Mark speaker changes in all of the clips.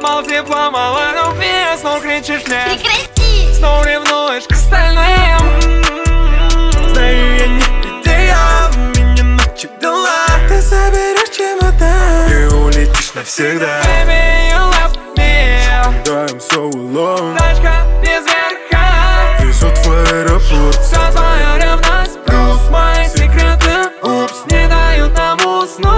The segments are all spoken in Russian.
Speaker 1: Мало тепла, мало любви, снова кричишь мне.
Speaker 2: Прекрати!
Speaker 1: Снова ревнуешь к остальным. Знаю, я не идея, меня начудила. Ты соберешь чемодан и улетишь навсегда. Baby, you left me.
Speaker 3: Да, I'm so alone.
Speaker 1: Тачка без верха,
Speaker 3: Везут в аэропорт.
Speaker 1: вся твоя ревность плюс мои секреты, упс, не дают нам уснуть.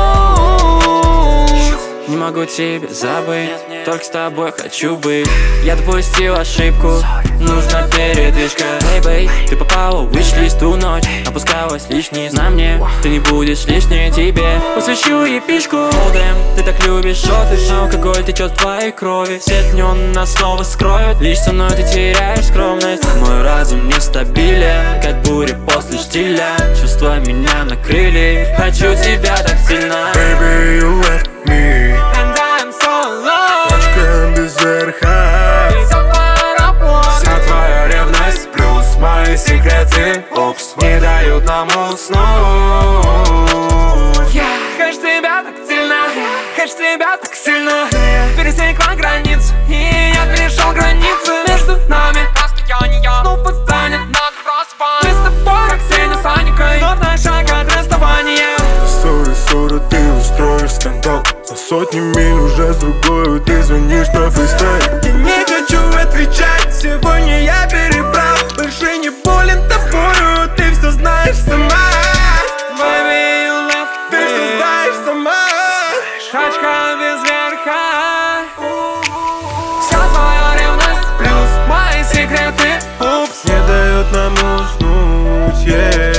Speaker 4: Не могу тебя забыть, только с тобой хочу быть. Я допустил ошибку, нужна передышка. Эй, бэй, ты попала в виш-лист ту ночь. Опускалась лишний на мне, ты не будешь лишней тебе. Посвящу епишку. Oh, damn, ты так любишь шоты, алкоголь течет в твоей крови. Все днем нас снова скроют, лишь со мной ты теряешь скромность. Мой разум нестабилен, как буря после штиля. Чувства меня накрыли, хочу тебя так сильно.
Speaker 3: Baby, you left me.
Speaker 1: And I'm so alone.
Speaker 3: Тачка без верха.
Speaker 1: Вся твоя ревность плюс мои секреты, упс, не дают нам уснуть. Хочешь тебя так сильно, хочешь тебя так сильно. Пересекла границу, и я перешел границу между нами. Ну подстанет, надо просыпать. Мы с тобой как Сеня с Аникой, но на шаг от расставания.
Speaker 3: Ссоры, ты устроишь скандал. За сотни миль уже с другой ты звонишь на фристайл.
Speaker 1: Я не хочу отвечать, сегодня я перебрал. Больше не болен тобою, ты все знаешь сама. Baby, you left me. Ты все знаешь сама. Тачка без верха. Вся твоя ревность плюс мои секреты, упс,
Speaker 3: Не дает нам уснуть, yeah.